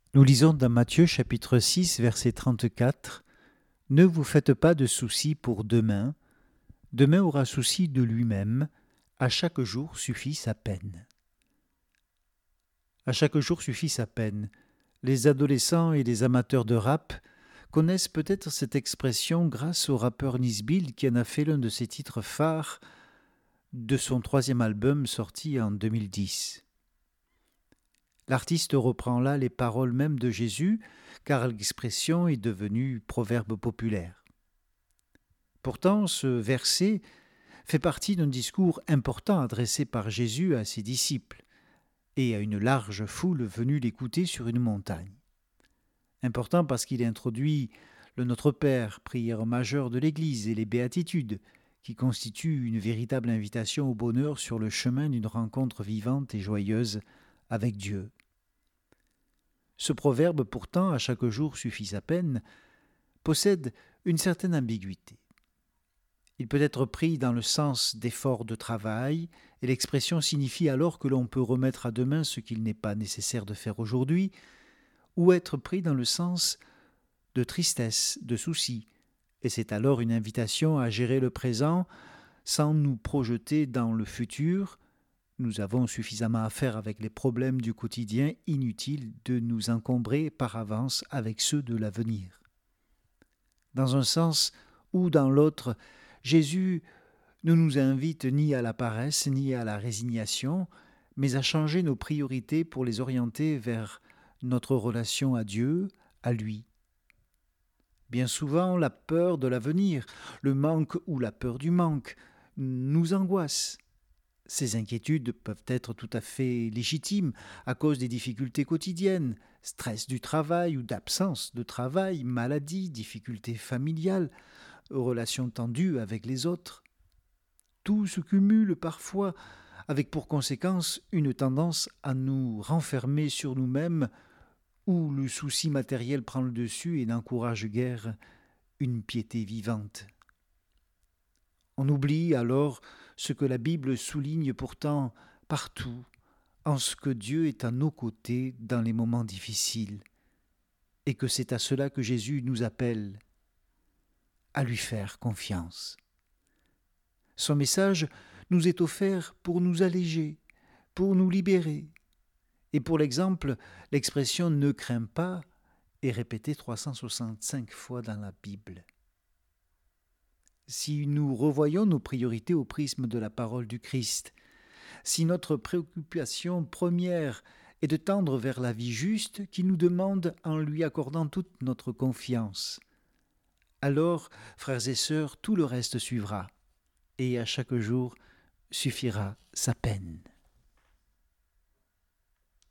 Nous lisons dans Matthieu chapitre 6, verset 34, « Ne vous faites pas de soucis pour demain, demain aura souci de lui-même, à chaque jour suffit sa peine. » À chaque jour suffit sa peine. Les adolescents et les amateurs de rap connaissent peut-être cette expression grâce au rappeur Nisbil qui en a fait l'un de ses titres phares de son troisième album sorti en 2010. L'artiste reprend là les paroles même de Jésus, car l'expression est devenue proverbe populaire. Pourtant, ce verset fait partie d'un discours important adressé par Jésus à ses disciples et à une large foule venue l'écouter sur une montagne. Important parce qu'il introduit le Notre Père, prière majeure de l'Église, et les béatitudes, qui constituent une véritable invitation au bonheur sur le chemin d'une rencontre vivante et joyeuse avec Dieu. Ce proverbe, pourtant, à chaque jour suffit sa peine, possède une certaine ambiguïté. Il peut être pris dans le sens d'effort de travail, et l'expression signifie alors que l'on peut remettre à demain ce qu'il n'est pas nécessaire de faire aujourd'hui, ou être pris dans le sens de tristesse, de souci, et c'est alors une invitation à gérer le présent sans nous projeter dans le futur. Nous avons suffisamment à faire avec les problèmes du quotidien, inutile de nous encombrer par avance avec ceux de l'avenir. Dans un sens ou dans l'autre, Jésus ne nous invite ni à la paresse ni à la résignation, mais à changer nos priorités pour les orienter vers notre relation à Dieu, à lui. Bien souvent, la peur de l'avenir, le manque ou la peur du manque, nous angoissent. Ces inquiétudes peuvent être tout à fait légitimes à cause des difficultés quotidiennes, stress du travail ou d'absence de travail, maladie, difficultés familiales, relations tendues avec les autres. Tout se cumule parfois avec pour conséquence une tendance à nous renfermer sur nous-mêmes où le souci matériel prend le dessus et n'encourage guère une piété vivante. On oublie alors ce que la Bible souligne pourtant partout, en ce que Dieu est à nos côtés dans les moments difficiles, et que c'est à cela que Jésus nous appelle, à lui faire confiance. Son message nous est offert pour nous alléger, pour nous libérer. Et pour l'exemple, l'expression « ne crains pas » est répétée 365 fois dans la Bible. Si nous revoyons nos priorités au prisme de la parole du Christ, si notre préoccupation première est de tendre vers la vie juste qui nous demande en lui accordant toute notre confiance, alors, frères et sœurs, tout le reste suivra, et à chaque jour suffira sa peine.